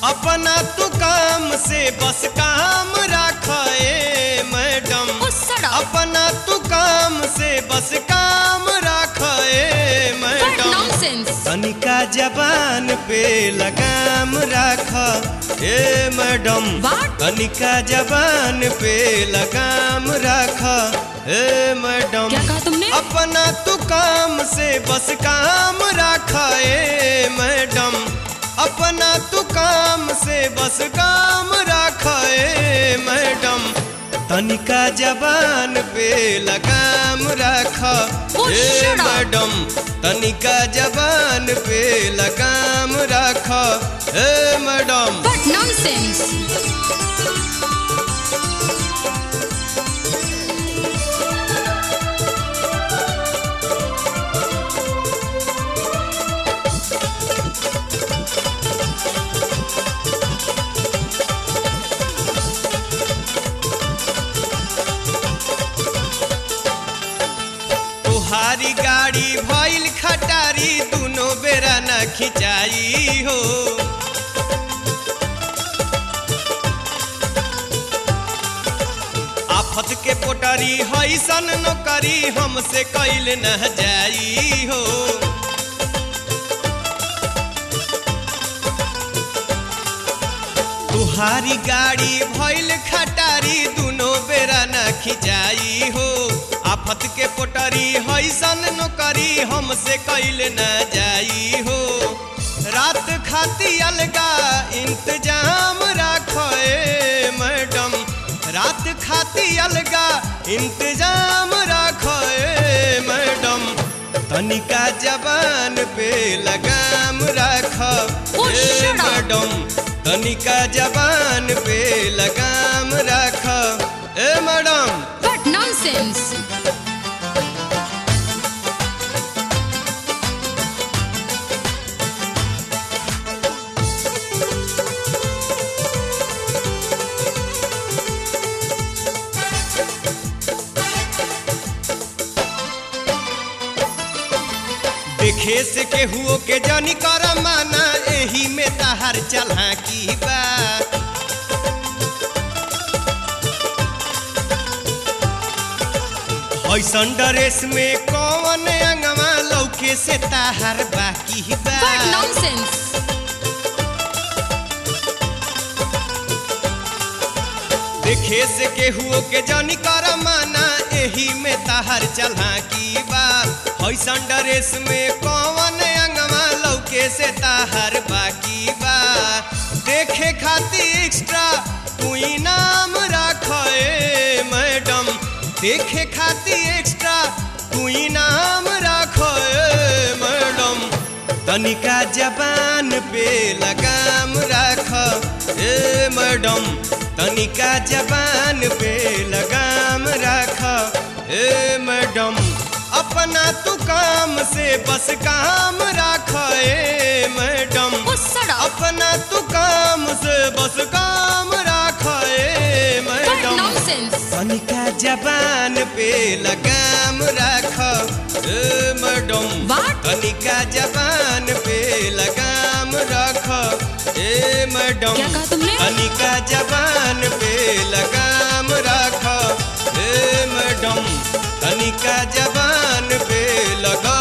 अपना तू काम से बस काम रखे मैडम, अपना तू काम से बस काम रखे मैडम, तनिका जबान पे लगाम रख ए मैडम, तनिका जबान पे लगाम रख ए मैडम। क्या कहा तुमने? अपना तू काम से बस काम रखे मैडम, अपना तू काम से बस काम रखे मैडम, तनिका जबान पे लगाम रख ए मैडम, तनिका जबान पे लगाम रख ए मैडम। What nonsense! तुहारी गाड़ी भइल खटारी दोनों बेरा न खिंचाई हो, आफत के पोटरी हैसन नौकरी हमसे कैल न जाई हो। तुहारी गाड़ी भइल खटारी दोनों बेरा न खिंचाई हो, आफत के पोटरी हैसन नौकरी हमसे कैल न जाई हो। रात खाती अलगा इंतजाम रखे मैडम, रात खाती अलगा इंतजाम रखे मैडम, तनिका जबान पे लगाम रख ए मैडम, तनिका जबान पे लगाम रख ए मैडम। What nonsense! देखे से केहुओ के जानी कर माना, एही में तहार चालाकी बा। ऐसन ड्रेस में कौन अंगवा लौके से तहार बाकी बा। What nonsense! देखे से केहुओ के जानी कर माना, एही में तहार चालाकी बा। ऐसन ड्रेस में कौन अंगवा लौके से तहार बाकी बा। देखे खाती एक्स्ट्रा तू इनाम रखे मैडम, देखे खाती एक्स्ट्रा तू इनाम रखे मैडम, तनिका जबान पे लगाम रख ए मैडम, तनिका जबान पे लगाम रख ए मैडम। अपना तू काम से बस काम रखे मैडम, अपना तू काम से बस काम रखे मैडम, तनिका जबान पे लगाम रख ए मैडम, तनिका जबान पे लगाम रख ए मैडम। क्या कहा तुमने? तनिका जबान पे लगाम रख ए मैडम, तनिका जबान पे लगा